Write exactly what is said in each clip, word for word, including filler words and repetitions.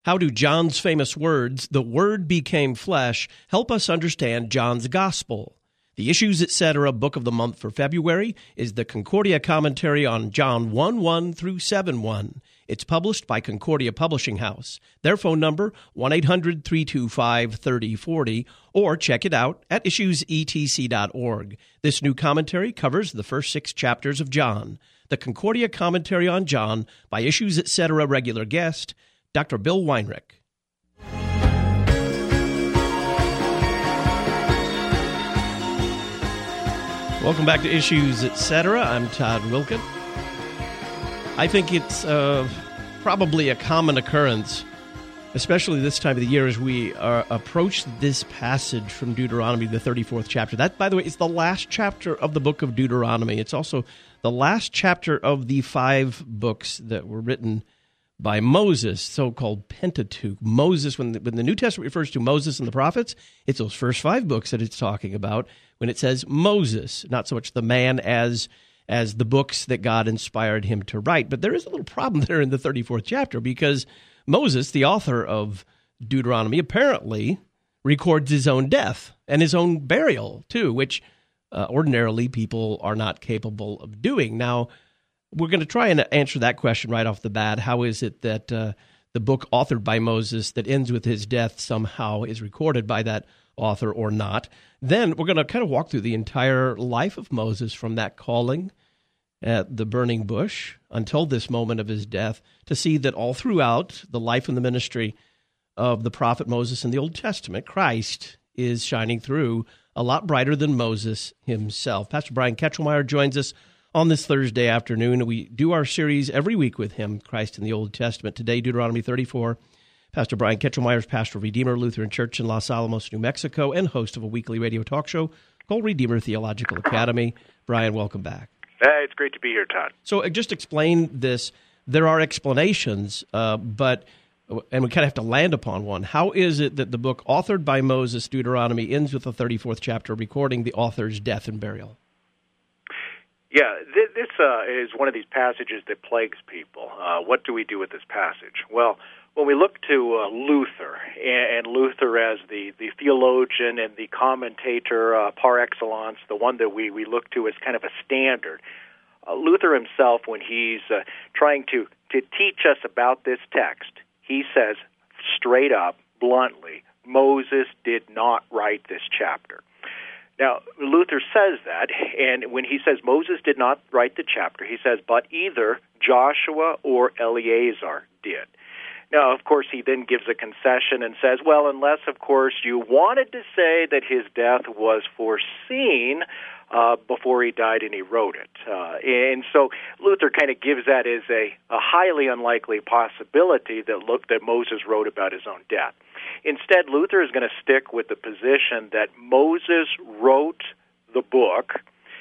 How do John's famous words, "the Word became flesh," help us understand John's gospel? The Issues Etc. book of the month for February is the Concordia commentary on John one one through seven one. It's published by Concordia Publishing House. Their phone number, one eight hundred three two five three oh four oh, or check it out at issues e t c dot org. This new commentary covers the first six chapters of John. The Concordia commentary on John by Issues Etc. regular guest, Doctor Bill Weinrich. Welcome back to Issues Etc. I'm Todd Wilkin. I think it's uh, probably a common occurrence, especially this time of the year as we uh, approach this passage from Deuteronomy, the thirty-fourth chapter. That, by the way, is the last chapter of the book of Deuteronomy. It's also the last chapter of the five books that were written by Moses, so-called Pentateuch. Moses, when the, when the New Testament refers to Moses and the prophets, it's those first five books that it's talking about when it says Moses, not so much the man as as the books that God inspired him to write. But there is a little problem there in the thirty-fourth chapter because Moses, the author of Deuteronomy, apparently records his own death and his own burial, too, which uh, ordinarily people are not capable of doing. Now, we're going to try and answer that question right off the bat. How is it that uh, the book authored by Moses that ends with his death somehow is recorded by that author or not? Then we're going to kind of walk through the entire life of Moses from that calling at the burning bush until this moment of his death to see that all throughout the life and the ministry of the prophet Moses in the Old Testament, Christ is shining through a lot brighter than Moses himself. Pastor Brian Ketchelmeyer joins us on this Thursday afternoon. We do our series every week with him, Christ in the Old Testament. Today, Deuteronomy thirty-four. Pastor Brian Ketchelmeyer is pastor of Redeemer Lutheran Church in Los Alamos, New Mexico, and host of a weekly radio talk show called Redeemer Theological Academy. Brian, welcome back. Hey, it's great to be here, Todd. So uh, just explain this. There are explanations, uh, but and we kind of have to land upon one. How is it that the book authored by Moses, Deuteronomy, ends with the thirty-fourth chapter recording the author's death and burial? Yeah, th- this uh, is one of these passages that plagues people. Uh, what do we do with this passage? Well, when we look to uh, Luther, and, and Luther as the, the theologian and the commentator uh, par excellence, the one that we, we look to as kind of a standard, uh, Luther himself, when he's uh, trying to, to teach us about this text, he says straight up, bluntly, Moses did not write this chapter. Now, Luther says that, and when he says Moses did not write the chapter, he says, but either Joshua or Eleazar did. Now, of course, he then gives a concession and says, well, unless, of course, you wanted to say that his death was foreseen uh, before he died and he wrote it. Uh, and so Luther kind of gives that as a, a highly unlikely possibility that, look, that Moses wrote about his own death. Instead, Luther is going to stick with the position that Moses wrote the book,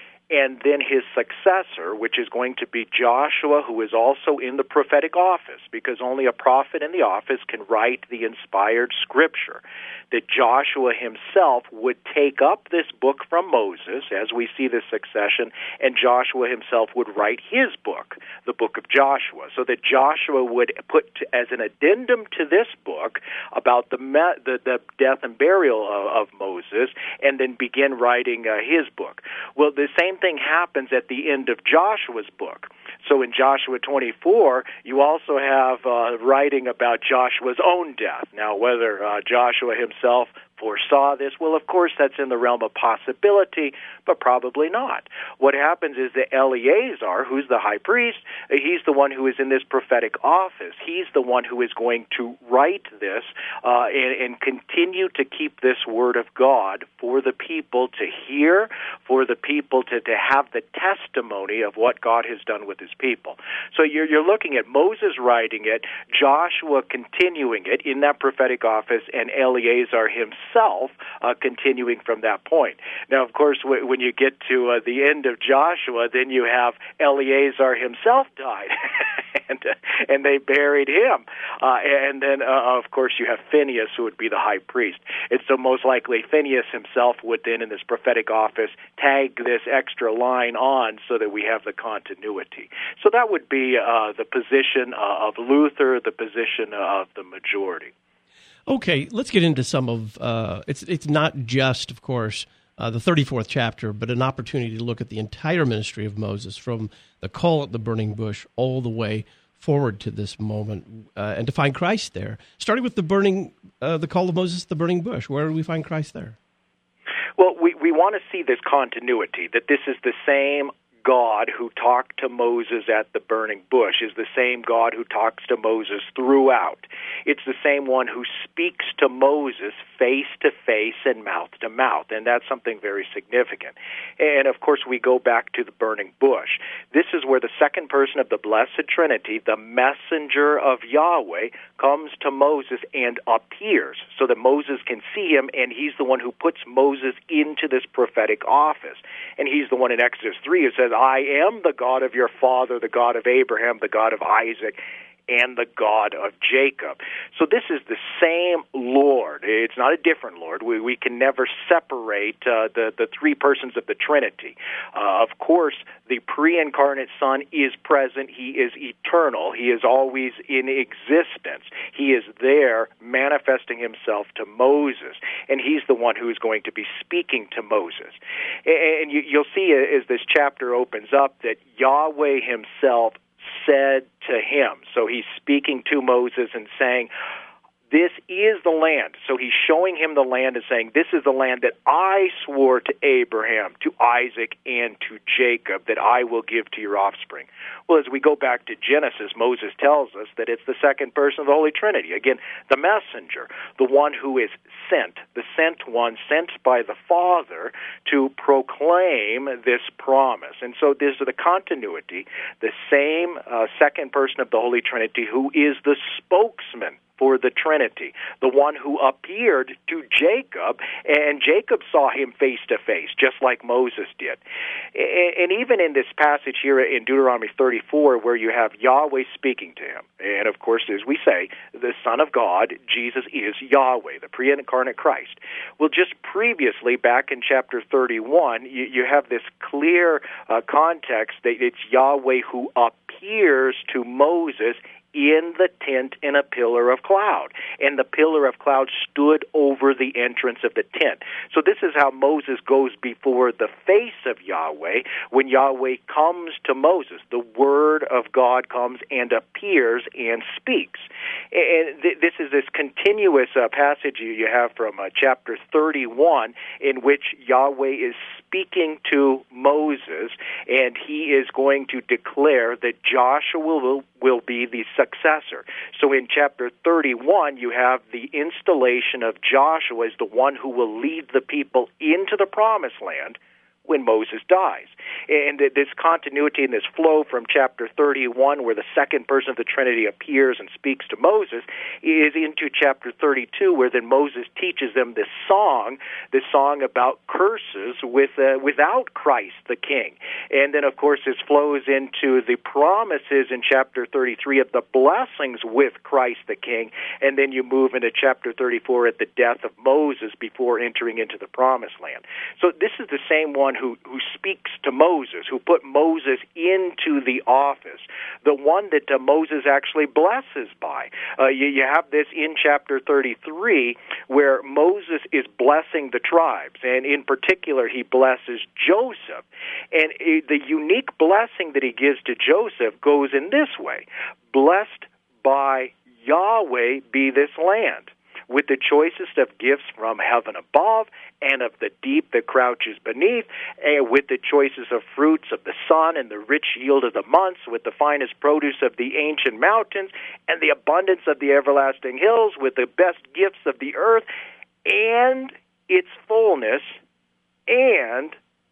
and then his successor, which is going to be Joshua, who is also in the prophetic office, because only a prophet in the office can write the inspired scripture, that Joshua himself would take up this book from Moses, as we see this succession, and Joshua himself would write his book, the book of Joshua, so that Joshua would put to, as an addendum to this book about the me- the, the death and burial of, of Moses, and then begin writing uh, his book. Well, the same thing happens at the end of Joshua's book. So in Joshua twenty-four, you also have uh, writing about Joshua's own death. Now, whether uh, Joshua himself foresaw this, well, of course, that's in the realm of possibility, but probably not. What happens is that Eleazar, who's the high priest, he's the one who is in this prophetic office. He's the one who is going to write this uh, and, and continue to keep this word of God for the people to hear, for the people to, to have the testimony of what God has done with his people. So you're, you're looking at Moses writing it, Joshua continuing it in that prophetic office, and Eleazar himself uh, continuing from that point. Now, of course, w- when you get to uh, the end of Joshua, then you have Eleazar himself died. and and they buried him. Uh, and then, uh, of course, you have Phinehas, who would be the high priest. And so most likely Phinehas himself would then, in this prophetic office, tag this extra line on so that we have the continuity. So that would be uh, the position uh, of Luther, the position of the majority. Okay, let's get into some of, uh, it's it's not just, of course, uh, the thirty-fourth chapter, but an opportunity to look at the entire ministry of Moses from the call at the burning bush all the way forward to this moment, uh, and to find Christ there. Starting with the burning, uh, the call of Moses at the burning bush, where do we find Christ there? Well, we, we want to see this continuity, that this is the same God who talked to Moses at the burning bush is the same God who talks to Moses throughout. It's the same one who speaks to Moses face to face and mouth to mouth, and that's something very significant. And, of course, we go back to the burning bush. This is where the second person of the Blessed Trinity, the messenger of Yahweh, comes to Moses and appears so that Moses can see him, and he's the one who puts Moses into this prophetic office. And he's the one in Exodus three who says, I am the God of your father, the God of Abraham, the God of Isaac, and the God of Jacob. So this is the same Lord. It's not a different Lord. We we can never separate uh, the, the three persons of the Trinity. Uh, of course, the pre-incarnate Son is present. He is eternal. He is always in existence. He is there manifesting himself to Moses, and he's the one who is going to be speaking to Moses. And you, you'll see as this chapter opens up that Yahweh himself said to him. So he's speaking to Moses and saying, this is the land. So he's showing him the land and saying, this is the land that I swore to Abraham, to Isaac, and to Jacob, that I will give to your offspring. Well, as we go back to Genesis, Moses tells us that it's the second person of the Holy Trinity. Again, the messenger, the one who is sent, the sent one, sent by the Father to proclaim this promise. And so there's the continuity, the same uh, second person of the Holy Trinity who is the spokesman for the Trinity, the one who appeared to Jacob, and Jacob saw him face to face, just like Moses did. And even in this passage here in Deuteronomy thirty-four, where you have Yahweh speaking to him, and of course, as we say, the Son of God, Jesus is Yahweh, the pre-incarnate Christ. Well, just previously, back in chapter thirty-one, you, you have this clear uh, context that it's Yahweh who appears to Moses in the tent in a pillar of cloud. And the pillar of cloud stood over the entrance of the tent. So this is how Moses goes before the face of Yahweh. When Yahweh comes to Moses, the word of God comes and appears and speaks. And th- this is this continuous uh, passage you have from uh, chapter thirty-one, in which Yahweh is speaking to Moses, and he is going to declare that Joshua will, will be the successor. So in chapter thirty-one, you have the installation of Joshua as the one who will lead the people into the promised land when Moses dies. And this continuity and this flow from chapter thirty-one, where the second person of the Trinity appears and speaks to Moses, is into chapter thirty-two, where then Moses teaches them this song, this song about curses with uh, without Christ the King. And then, of course, this flows into the promises in chapter thirty-three of the blessings with Christ the King. And then you move into chapter thirty-four at the death of Moses before entering into the promised land. So this is the same one who, who speaks to Moses, who put Moses into the office, the one that uh, Moses actually blesses by. Uh, you, you have this in chapter thirty-three, where Moses is blessing the tribes, and in particular he blesses Joseph. And uh, the unique blessing that he gives to Joseph goes in this way: blessed by Yahweh be this land, with the choicest of gifts from heaven above, and of the deep that crouches beneath, and with the choicest of fruits of the sun, and the rich yield of the months, with the finest produce of the ancient mountains, and the abundance of the everlasting hills, with the best gifts of the earth, and its fullness, and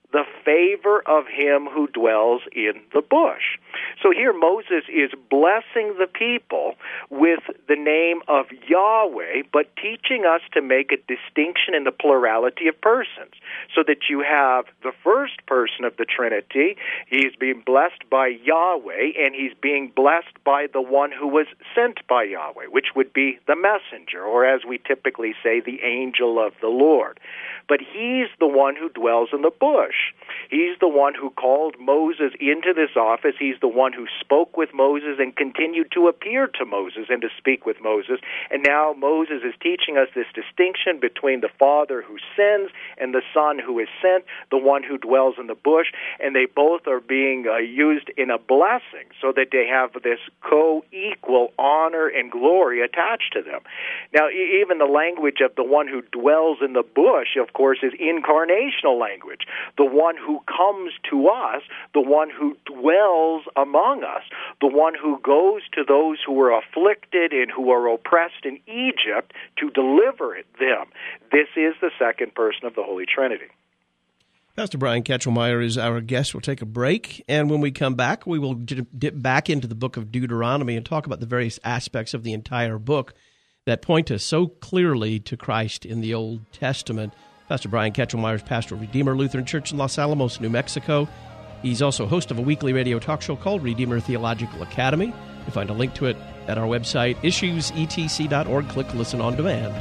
the favor of him who dwells in the bush. So here Moses is blessing the people with the name of Yahweh, but teaching us to make a distinction in the plurality of persons, so that you have the first person of the Trinity, he's being blessed by Yahweh, and he's being blessed by the one who was sent by Yahweh, which would be the messenger, or as we typically say, the angel of the Lord. But he's the one who dwells in the bush. He's the one who called Moses into this office. He's the one who spoke with Moses and continued to appear to Moses and to speak with Moses. And now Moses is teaching us this distinction between the Father who sends and the Son who is sent, the one who dwells in the bush, and they both are being uh, used in a blessing so that they have this co-equal honor and glory attached to them. Now, e- even the language of the one who dwells in the bush, of course, is incarnational language. The one who comes to us, the one who dwells among us, the one who goes to those who are afflicted and who are oppressed in Egypt to deliver them. This is the second person of the Holy Trinity. Pastor Brian Ketchelmeyer is our guest. We'll take a break, and when we come back, we will dip back into the book of Deuteronomy and talk about the various aspects of the entire book that point us so clearly to Christ in the Old Testament. Pastor Brian Ketchelmeyer is pastor of Redeemer Lutheran Church in Los Alamos, New Mexico. He's also host of a weekly radio talk show called Redeemer Theological Academy. You'll find a link to it at our website, issues e t c dot org. Click Listen on Demand.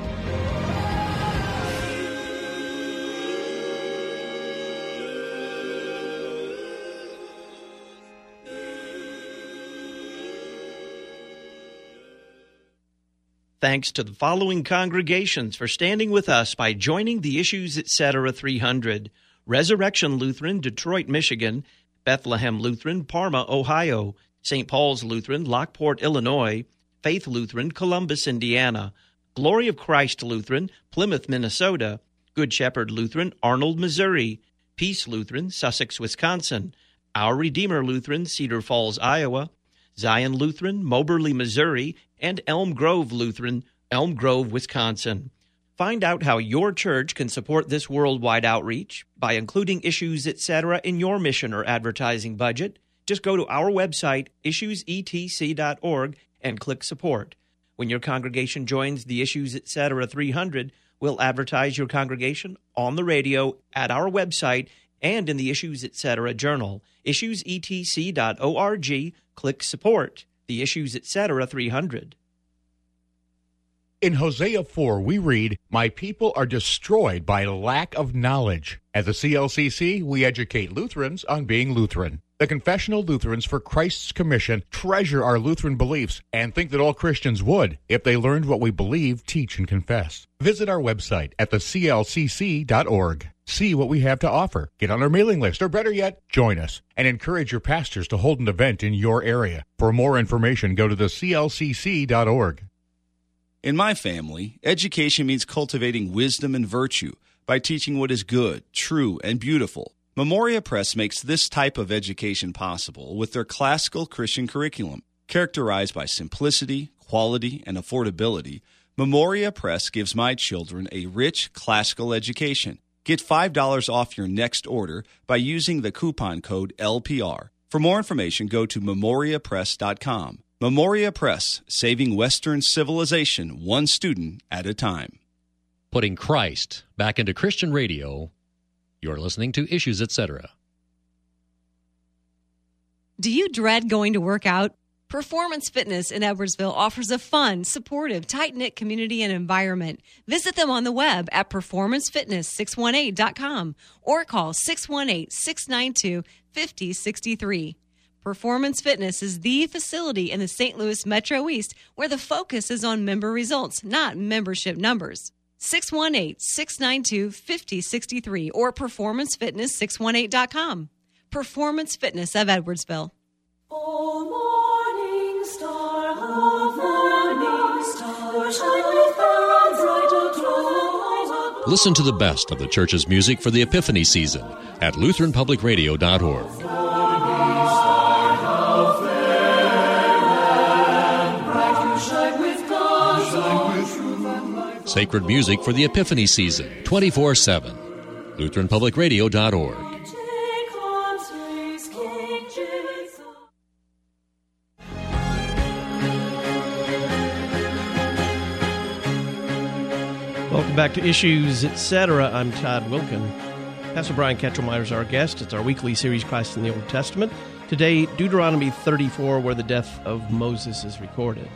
Thanks to the following congregations for standing with us by joining the Issues Etc. three hundred. Resurrection Lutheran, Detroit, Michigan; Bethlehem Lutheran, Parma, Ohio; Saint Paul's Lutheran, Lockport, Illinois; Faith Lutheran, Columbus, Indiana; Glory of Christ Lutheran, Plymouth, Minnesota; Good Shepherd Lutheran, Arnold, Missouri; Peace Lutheran, Sussex, Wisconsin; Our Redeemer Lutheran, Cedar Falls, Iowa; Zion Lutheran, Moberly, Missouri; and Elm Grove Lutheran, Elm Grove, Wisconsin. Find out how your church can support this worldwide outreach by including Issues Etc. in your mission or advertising budget. Just go to our website, issues e t c dot org, and click Support. When your congregation joins the Issues Etc. three hundred, we'll advertise your congregation on the radio, at our website, and in the Issues Etc. journal. issues e t c dot org, click Support. The Issues Etc. three hundred. In Hosea four, we read, "My people are destroyed by lack of knowledge." At the C L C C, we educate Lutherans on being Lutheran. The Confessional Lutherans for Christ's Commission treasure our Lutheran beliefs and think that all Christians would if they learned what we believe, teach, and confess. Visit our website at the c l c c dot org. See what we have to offer. Get on our mailing list, or better yet, join us, and encourage your pastors to hold an event in your area. For more information, go to the c l c c dot org. In my family, education means cultivating wisdom and virtue by teaching what is good, true, and beautiful. Memoria Press makes this type of education possible with their classical Christian curriculum. Characterized by simplicity, quality, and affordability, Memoria Press gives my children a rich classical education. Get five dollars off your next order by using the coupon code L P R. For more information, go to memoria press dot com. Memoria Press, saving Western civilization one student at a time. Putting Christ back into Christian radio. You're listening to Issues Etc. Do you dread going to work out? Performance Fitness in Edwardsville offers a fun, supportive, tight-knit community and environment. Visit them on the web at performance fitness six one eight dot com or call six one eight, six nine two, five zero six three. Performance Fitness is the facility in the Saint Louis Metro East where the focus is on member results, not membership numbers. six one eight, six nine two, five zero six three or performance fitness six one eight dot com. Performance Fitness of Edwardsville. Oh, morning star, oh, morning star, shine bright above. Listen to the best of the church's music for the Epiphany season at lutheran public radio dot org. Sacred music for the Epiphany season, twenty-four seven. Lutheran Public Radio dot org. Welcome back to Issues, et cetera. I'm Todd Wilken. Pastor Brian Ketchelmeyer is our guest. It's our weekly series, Christ in the Old Testament. Today, Deuteronomy thirty-four, where the death of Moses is recorded.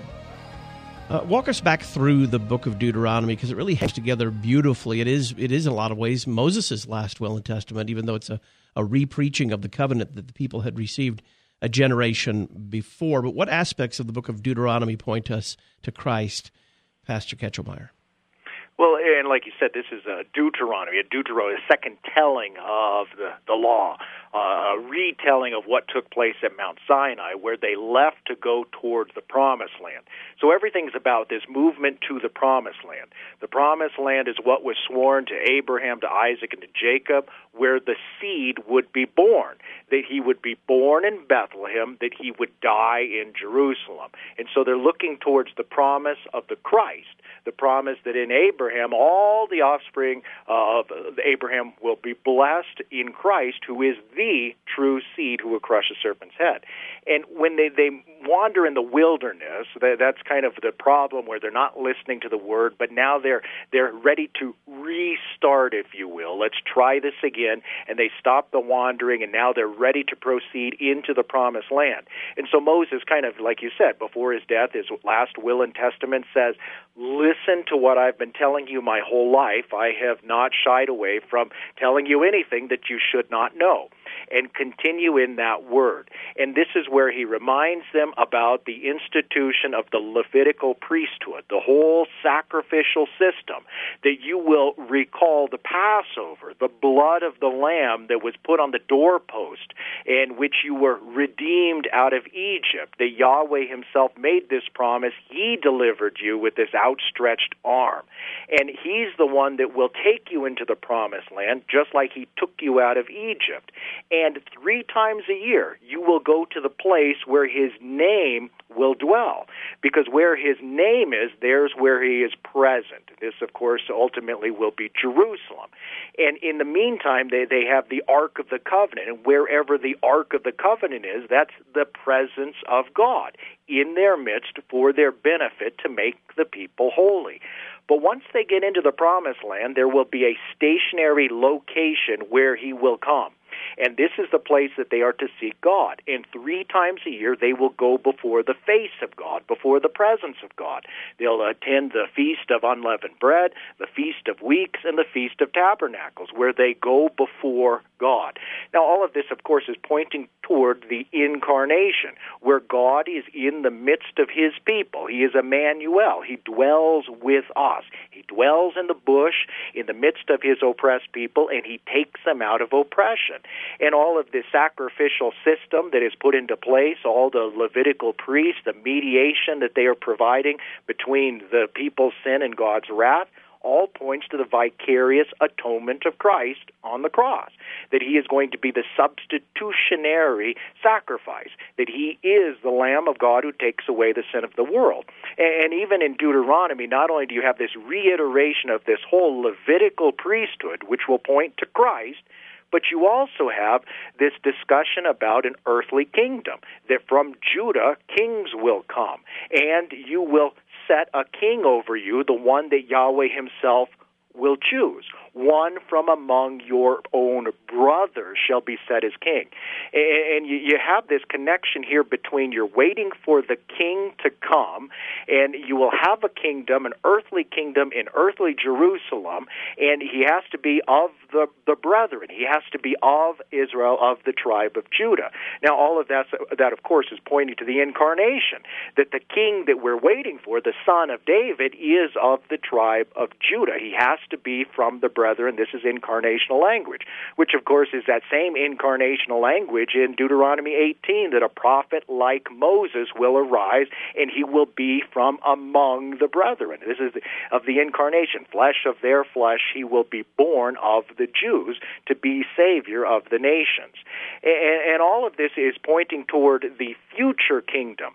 Uh, walk us back through the book of Deuteronomy, because it really hangs together beautifully. It is, it is in a lot of ways Moses' last will and testament, even though it's a, a re-preaching of the covenant that the people had received a generation before. But what aspects of the book of Deuteronomy point us to Christ, Pastor Ketchelmeyer? Well, and like you said, this is a Deuteronomy, a Deuteronomy, a second telling of the, the law, uh, a retelling of what took place at Mount Sinai, where they left to go towards the Promised Land. So everything's about this movement to the Promised Land. The Promised Land is what was sworn to Abraham, to Isaac, and to Jacob, where the seed would be born, that he would be born in Bethlehem, that he would die in Jerusalem. And so they're looking towards the promise of the Christ, the promise that in Abraham, all the offspring of Abraham will be blessed in Christ, who is the true seed who will crush the serpent's head. And when they, they wander in the wilderness, that's kind of the problem, where they're not listening to the word, but now they're they're ready to restart, if you will. Let's try this again. And they stop the wandering, and now they're ready to proceed into the Promised Land. And so Moses, kind of like you said, before his death, his last will and testament says, listen to what I've been telling you my whole life. I have not shied away from telling you anything that you should not know. And continue in that word. And this is where he reminds them about the institution of the Levitical priesthood, the whole sacrificial system, that you will recall the Passover, the blood of the lamb that was put on the doorpost, in which you were redeemed out of Egypt. That Yahweh himself made this promise. He delivered you with this outstretched arm. And he's the one that will take you into the Promised Land, just like he took you out of Egypt. And three times a year, you will go to the place where his name will dwell. Because where his name is, there's where he is present. This, of course, ultimately will be Jerusalem. And in the meantime, they, they have the Ark of the Covenant. And wherever the Ark of the Covenant is, that's the presence of God in their midst for their benefit to make the people holy. But once they get into the Promised Land, there will be a stationary location where he will come. And this is the place that they are to seek God. And three times a year, they will go before the face of God, before the presence of God. They'll attend the Feast of Unleavened Bread, the Feast of Weeks, and the Feast of Tabernacles, where they go before God. Now, all of this, of course, is pointing toward the incarnation, where God is in the midst of his people. He is Emmanuel. He dwells with us. He dwells in the bush, in the midst of his oppressed people, and he takes them out of oppression. And all of the sacrificial system that is put into place, all the Levitical priests, the mediation that they are providing between the people's sin and God's wrath, all points to the vicarious atonement of Christ on the cross, that he is going to be the substitutionary sacrifice, that he is the Lamb of God who takes away the sin of the world. And even in Deuteronomy, not only do you have this reiteration of this whole Levitical priesthood, which will point to Christ, but you also have this discussion about an earthly kingdom, that from Judah kings will come, and you will set a king over you, the one that Yahweh himself will choose. One from among your own brothers shall be set as king. And you have this connection here between you're waiting for the king to come, and you will have a kingdom, an earthly kingdom in earthly Jerusalem, and he has to be of the, the brethren. He has to be of Israel, of the tribe of Judah. Now, all of that, that, of course, is pointing to the incarnation, that the king that we're waiting for, the son of David, is of the tribe of Judah. He has to be from the brethren. This is incarnational language, which, of course, is that same incarnational language in Deuteronomy eighteen, that a prophet like Moses will arise, and he will be from among the brethren. This is of the incarnation. Flesh of their flesh, he will be born of the Jews to be Savior of the nations. And, and all of this is pointing toward the future kingdom.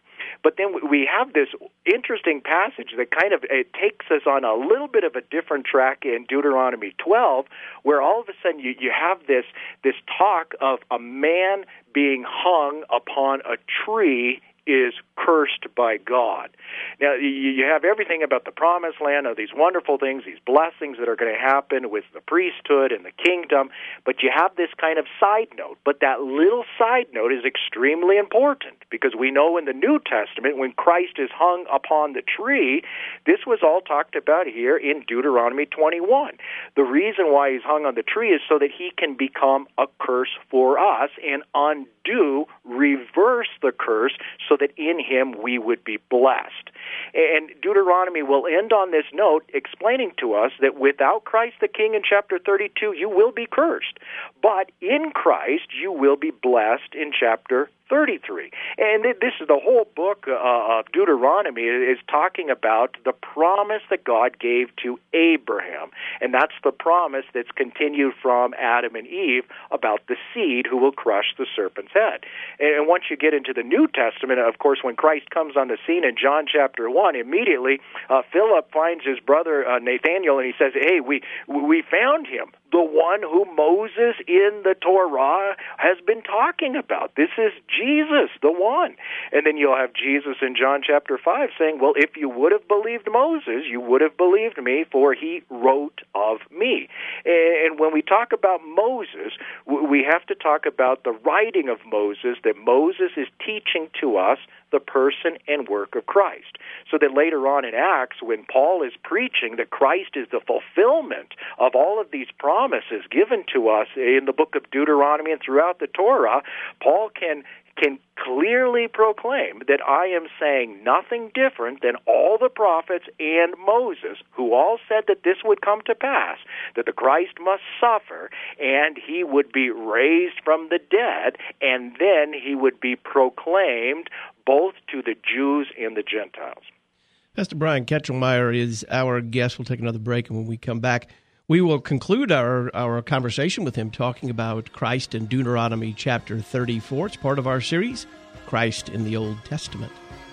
But then we have this interesting passage that kind of it takes us on a little bit of a different track in Deuteronomy twelve, where all of a sudden you, you have this this talk of a man being hung upon a tree is cursed by God. Now, you have everything about the promised land, of these wonderful things, these blessings that are going to happen with the priesthood and the kingdom, but you have this kind of side note. But that little side note is extremely important, because we know in the New Testament, when Christ is hung upon the tree, this was all talked about here in Deuteronomy twenty-one. The reason why he's hung on the tree is so that he can become a curse for us and undo, reverse the curse, so that in him we would be blessed. And Deuteronomy will end on this note, explaining to us that without Christ the King in chapter thirty-two, you will be cursed. But in Christ, you will be blessed in chapter thirty-three. And this is the whole book uh, of Deuteronomy is talking about the promise that God gave to Abraham. And that's the promise that's continued from Adam and Eve about the seed who will crush the serpent's head. And once you get into the New Testament, of course, when Christ comes on the scene in John chapter one, immediately uh, Philip finds his brother uh, Nathanael, and he says, hey, we we found him, the one who Moses in the Torah has been talking about. This is Jesus, the one. And then you'll have Jesus in John chapter five saying, well, if you would have believed Moses, you would have believed me, for he wrote of me. And when we talk about Moses, we have to talk about the writing of Moses, that Moses is teaching to us the person and work of Christ. So that later on in Acts, when Paul is preaching that Christ is the fulfillment of all of these promises given to us in the book of Deuteronomy and throughout the Torah, Paul can can clearly proclaim that I am saying nothing different than all the prophets and Moses, who all said that this would come to pass, that the Christ must suffer, and he would be raised from the dead, and then he would be proclaimed both to the Jews and the Gentiles. Pastor Brian Ketchelmeyer is our guest. We'll take another break, and when we come back, we will conclude our, our conversation with him talking about Christ in Deuteronomy chapter thirty-four. It's part of our series, Christ in the Old Testament.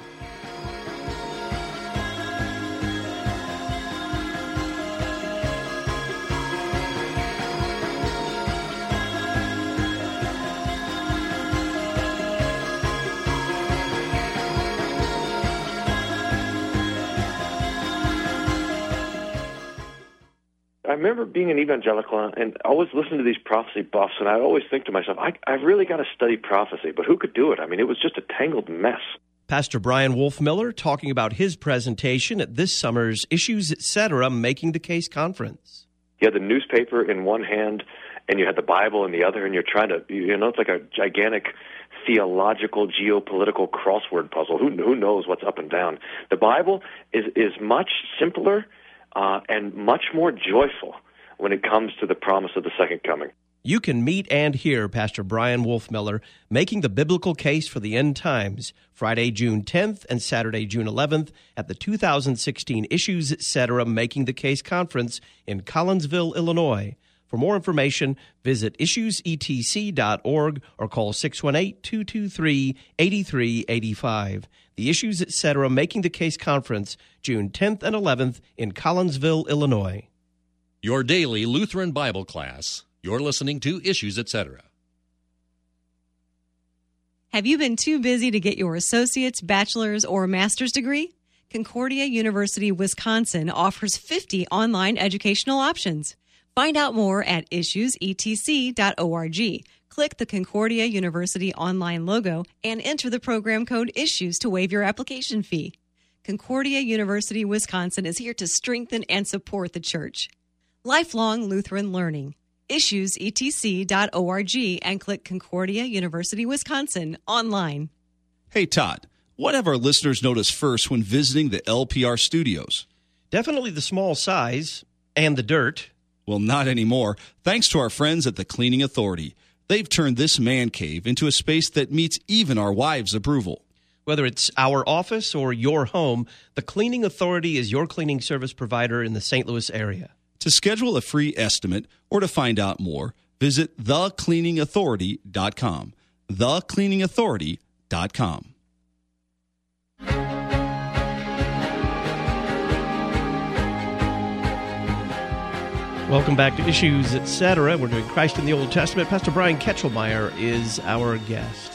I remember being an evangelical and always listening to these prophecy buffs, and I always think to myself, I, I really got to study prophecy, but who could do it? I mean, it was just a tangled mess. Pastor Brian Wolfmiller talking about his presentation at this summer's Issues Etc. Making the Case Conference. You had the newspaper in one hand, and you had the Bible in the other, and you're trying to, you know, it's like a gigantic theological, geopolitical crossword puzzle. Who, who knows what's up and down? The Bible is, is much simpler Uh, and much more joyful when it comes to the promise of the second coming. You can meet and hear Pastor Brian Wolfmiller making the biblical case for the end times, Friday, June tenth and Saturday, June eleventh at the two thousand sixteen Issues Etc. Making the Case Conference in Collinsville, Illinois. For more information, visit issues e t c dot org or call six one eight, two two three, eight three eight five. The Issues Etc. Making the Case Conference, June tenth and eleventh in Collinsville, Illinois. Your daily Lutheran Bible class. You're listening to Issues Etc. Have you been too busy to get your associate's, bachelor's, or master's degree? Concordia University, Wisconsin offers fifty online educational options. Find out more at issues e t c dot org. Click the Concordia University online logo and enter the program code ISSUES to waive your application fee. Concordia University, Wisconsin is here to strengthen and support the church. Lifelong Lutheran Learning. issues e t c dot org and click Concordia University, Wisconsin online. Hey, Todd, what have our listeners noticed first when visiting the L P R studios? Definitely the small size and the dirt. Well, not anymore. Thanks to our friends at the Cleaning Authority. They've turned this man cave into a space that meets even our wives' approval. Whether it's our office or your home, the Cleaning Authority is your cleaning service provider in the Saint Louis area. To schedule a free estimate or to find out more, visit the cleaning authority dot com. the cleaning authority dot com. Welcome back to Issues, et cetera. We're doing Christ in the Old Testament. Pastor Brian Ketchelmeyer is our guest.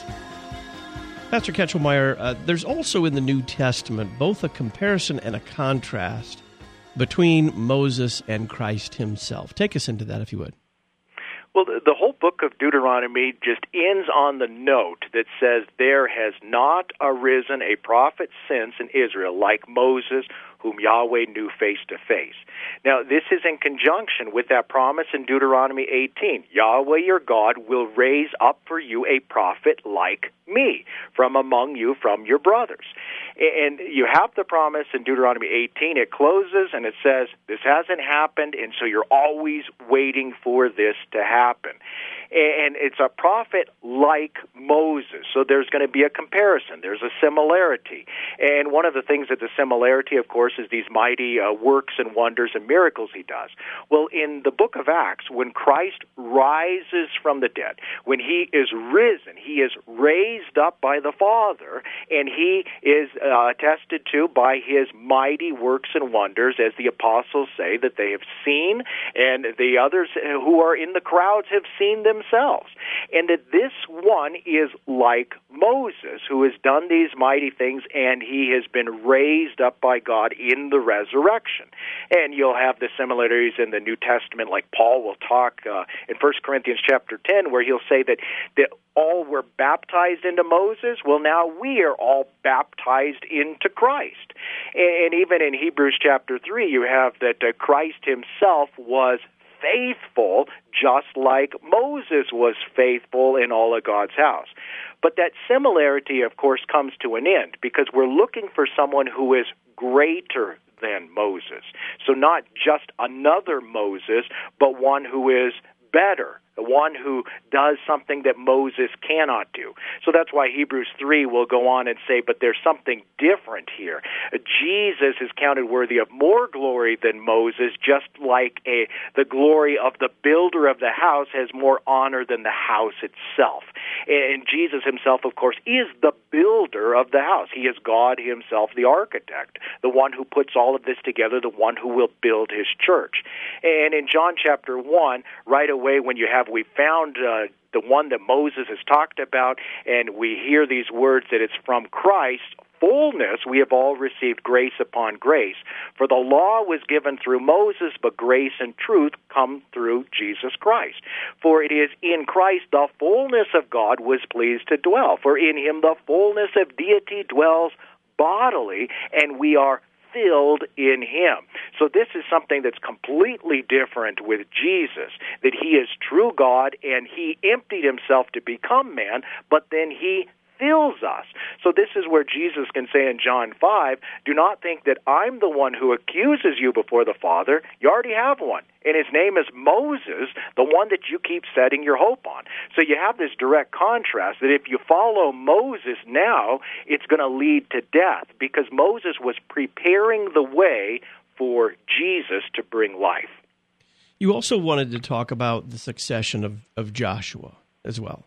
Pastor Ketchelmeyer, uh, there's also in the New Testament both a comparison and a contrast between Moses and Christ himself. Take us into that, if you would. Well, the, the whole book of Deuteronomy just ends on the note that says, there has not arisen a prophet since in Israel like Moses, whom Yahweh knew face to face. Now, this is in conjunction with that promise in Deuteronomy eighteen. Yahweh your God will raise up for you a prophet like me from among you, from your brothers. And you have the promise in Deuteronomy eighteen. It closes and it says, this hasn't happened, and so you're always waiting for this to happen. And it's a prophet like Moses. So there's going to be a comparison. There's a similarity. And one of the things that the similarity, of course, is these mighty uh, works and wonders and miracles he does. Well, in the book of Acts, when Christ rises from the dead, when he is risen, he is raised up by the Father, and he is uh, attested to by his mighty works and wonders, as the apostles say, that they have seen, and the others who are in the crowds have seen them themselves, and that this one is like Moses, who has done these mighty things, and he has been raised up by God in the resurrection. And you'll have the similarities in the New Testament, like Paul will talk uh, in First Corinthians chapter ten, where he'll say that, that all were baptized into Moses. Well, now we are all baptized into Christ. And, and even in Hebrews chapter three, you have that uh, Christ himself was faithful, just like Moses was faithful in all of God's house. But that similarity, of course, comes to an end, because we're looking for someone who is greater than Moses. So not just another Moses, but one who is better, the one who does something that Moses cannot do. So that's why Hebrews three will go on and say, but there's something different here. Jesus is counted worthy of more glory than Moses, just like a the glory of the builder of the house has more honor than the house itself. And Jesus himself, of course, is the builder of the house. He is God himself, the architect, the one who puts all of this together, the one who will build his church. And in John chapter one, right away when you have, we found uh, the one that Moses has talked about, and we hear these words that it's from Christ, fullness, we have all received grace upon grace. For the law was given through Moses, but grace and truth come through Jesus Christ. For it is in Christ the fullness of God was pleased to dwell. For in him the fullness of deity dwells bodily, and we are filled in him. So this is something that's completely different with Jesus, that he is true God, and he emptied himself to become man, but then he fills us. So this is where Jesus can say in John five, do not think that I'm the one who accuses you before the Father. You already have one, and his name is Moses, the one that you keep setting your hope on. So you have this direct contrast that if you follow Moses now, it's going to lead to death, because Moses was preparing the way for Jesus to bring life. You also wanted to talk about the succession of, of Joshua as well.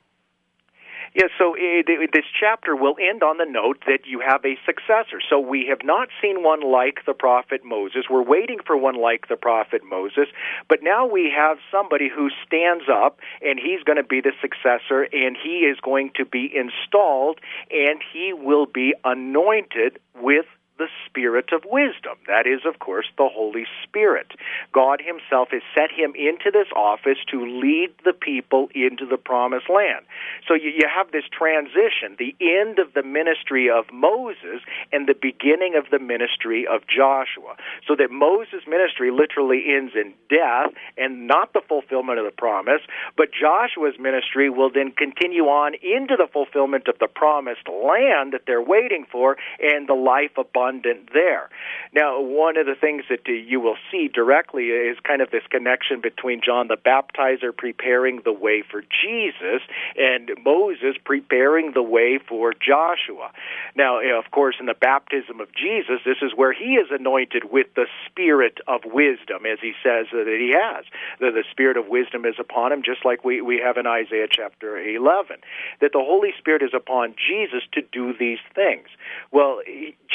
Yeah, so it, it, this chapter will end on the note that you have a successor. So we have not seen one like the prophet Moses. We're waiting for one like the prophet Moses. But now we have somebody who stands up, and he's going to be the successor, and he is going to be installed, and he will be anointed with the Spirit of wisdom. That is, of course, the Holy Spirit. God himself has set him into this office to lead the people into the promised land. So you, you have this transition, the end of the ministry of Moses and the beginning of the ministry of Joshua. So that Moses' ministry literally ends in death and not the fulfillment of the promise, but Joshua's ministry will then continue on into the fulfillment of the promised land that they're waiting for and the life abundant there. Now, one of the things that uh, you will see directly is kind of this connection between John the Baptizer preparing the way for Jesus and Moses preparing the way for Joshua. Now, of course, in the baptism of Jesus, this is where he is anointed with the Spirit of wisdom, as he says that he has. The, the Spirit of wisdom is upon him, just like we, we have in Isaiah chapter eleven, that the Holy Spirit is upon Jesus to do these things. Well, Jesus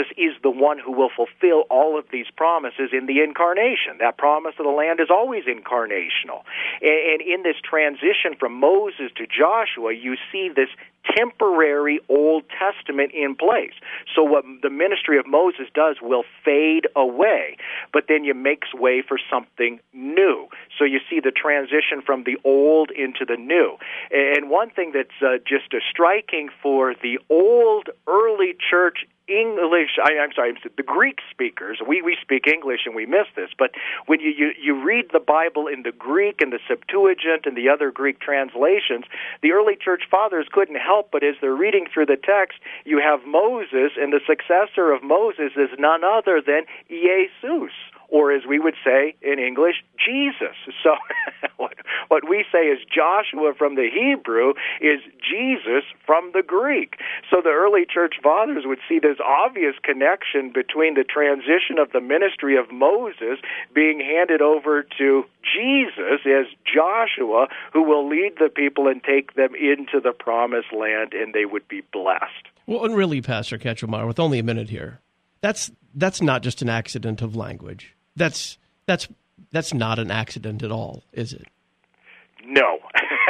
is the one who will fulfill all of these promises in the incarnation. That promise of the land is always incarnational. And in this transition from Moses to Joshua, you see this temporary Old Testament in place. So what the ministry of Moses does will fade away, but then you makes way for something new. So you see the transition from the old into the new. And one thing that's uh, just uh, striking for the old early church English, I, I'm sorry, the Greek speakers, we, we speak English and we miss this, but when you, you, you read the Bible in the Greek and the Septuagint and the other Greek translations, the early church fathers couldn't help but as they're reading through the text, you have Moses, and the successor of Moses is none other than Jesus, or as we would say in English, Jesus. So what, what we say is Joshua from the Hebrew is Jesus from the Greek. So the early church fathers would see this obvious connection between the transition of the ministry of Moses being handed over to Jesus as Joshua, who will lead the people and take them into the promised land, and they would be blessed. Well, and really, Pastor Ketchelmeyer, with only a minute here, that's that's not just an accident of language. That's that's that's not an accident at all, is it? No.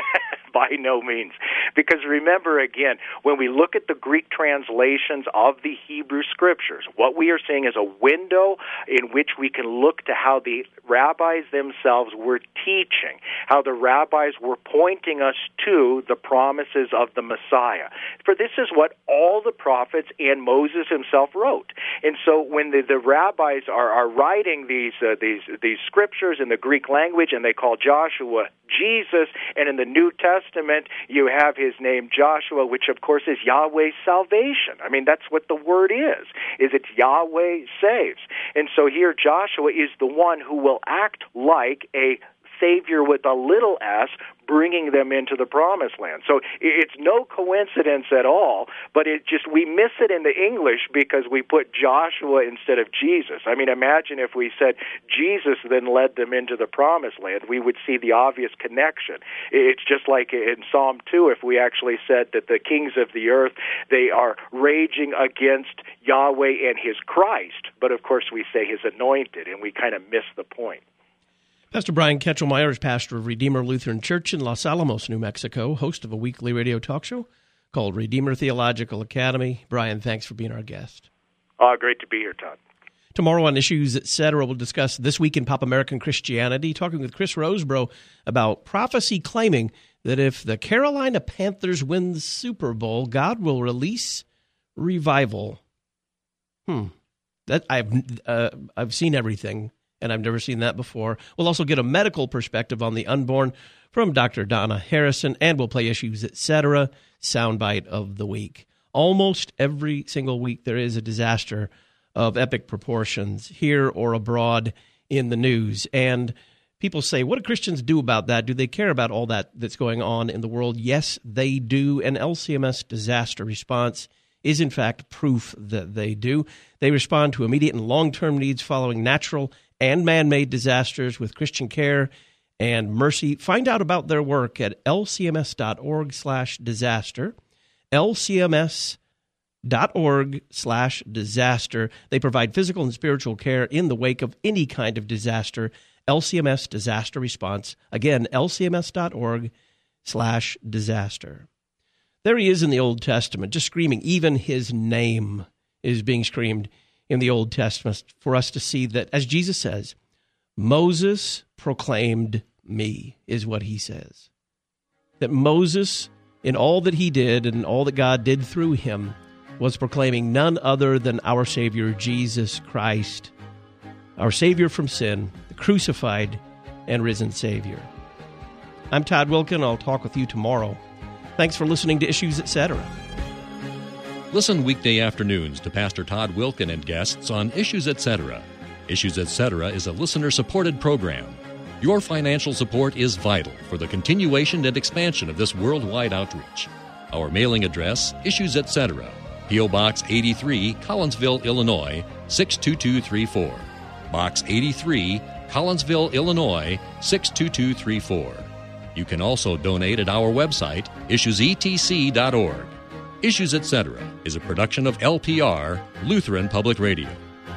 By no means. Because remember, again, when we look at the Greek translations of the Hebrew Scriptures, what we are seeing is a window in which we can look to how the rabbis themselves were teaching, how the rabbis were pointing us to the promises of the Messiah. For this is what all the prophets and Moses himself wrote. And so when the, the rabbis are, are writing these, uh, these, these scriptures in the Greek language, and they call Joshua Jesus, and in the New Testament you have his name Joshua, which of course is Yahweh's salvation. I mean, that's what the word is, is it's Yahweh saves. And so here Joshua is the one who will act like a Savior with a little s, bringing them into the promised land. So it's no coincidence at all, but it just, we miss it in the English because we put Joshua instead of Jesus. I mean, imagine if we said Jesus then led them into the promised land. We would see the obvious connection. It's just like in Psalm two, if we actually said that the kings of the earth, they are raging against Yahweh and his Christ, but of course we say his anointed, and we kind of miss the point. Pastor Brian Ketchelmeyer is pastor of Redeemer Lutheran Church in Los Alamos, New Mexico, host of a weekly radio talk show called Redeemer Theological Academy. Brian, thanks for being our guest. Oh, great to be here, Todd. Tomorrow on Issues, et cetera, we'll discuss This Week in Pop American Christianity, talking with Chris Rosebrough about prophecy claiming that if the Carolina Panthers win the Super Bowl, God will release revival. Hmm. That I've uh, I've seen everything, and I've never seen that before. We'll also get a medical perspective on the unborn from Doctor Donna Harrison, and we'll play Issues, et cetera, soundbite of the week. Almost every single week there is a disaster of epic proportions here or abroad in the news. And people say, what do Christians do about that? Do they care about all that that's going on in the world? Yes, they do. And L C M S Disaster Response is, in fact, proof that they do. They respond to immediate and long-term needs following natural and man-made disasters with Christian care and mercy. Find out about their work at lcms.org slash disaster. lcms.org slash disaster. They provide physical and spiritual care in the wake of any kind of disaster. L C M S Disaster Response. Again, lcms.org slash disaster. There he is in the Old Testament, just screaming. Even his name is being screamed in the Old Testament for us to see that, as Jesus says, Moses proclaimed me, is what he says. That Moses, in all that he did and all that God did through him, was proclaiming none other than our Savior, Jesus Christ, our Savior from sin, the crucified and risen Savior. I'm Todd Wilkin. I'll talk with you tomorrow. Thanks for listening to Issues, et cetera. Listen weekday afternoons to Pastor Todd Wilkin and guests on Issues, et cetera. Issues, et cetera is a listener-supported program. Your financial support is vital for the continuation and expansion of this worldwide outreach. Our mailing address, Issues, et cetera. P O. Box eighty-three, Collinsville, Illinois, six two two three four. Box eighty-three, Collinsville, Illinois, six two two three four. You can also donate at our website, issues e t c dot org. Issues Etc. is a production of L P R, Lutheran Public Radio.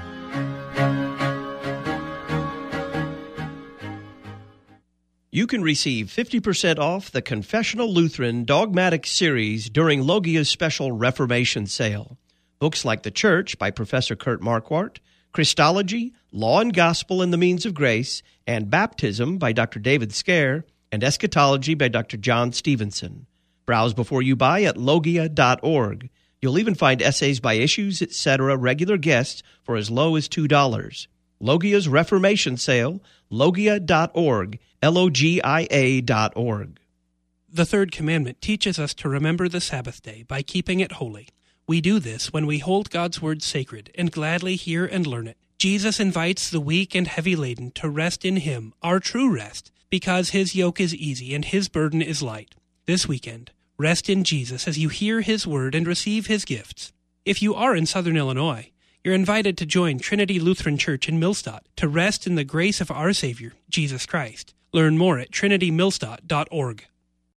You can receive fifty percent off the Confessional Lutheran Dogmatic Series during Logia's special Reformation sale. Books like The Church by Professor Kurt Marquardt, Christology, Law and Gospel and the Means of Grace, and Baptism by Doctor David Scare, and Eschatology by Doctor John Stevenson. Browse before you buy at logia dot org. You'll even find essays by Issues, et cetera regular guests for as low as two dollars. Logia's Reformation Sale, logia dot org, L O G I A dot org. The third commandment teaches us to remember the Sabbath day by keeping it holy. We do this when we hold God's word sacred and gladly hear and learn it. Jesus invites the weak and heavy laden to rest in Him, our true rest, because His yoke is easy and His burden is light. This weekend, rest in Jesus as you hear His word and receive His gifts. If you are in Southern Illinois, you're invited to join Trinity Lutheran Church in Millstadt to rest in the grace of our Savior, Jesus Christ. Learn more at trinity millstadt dot org.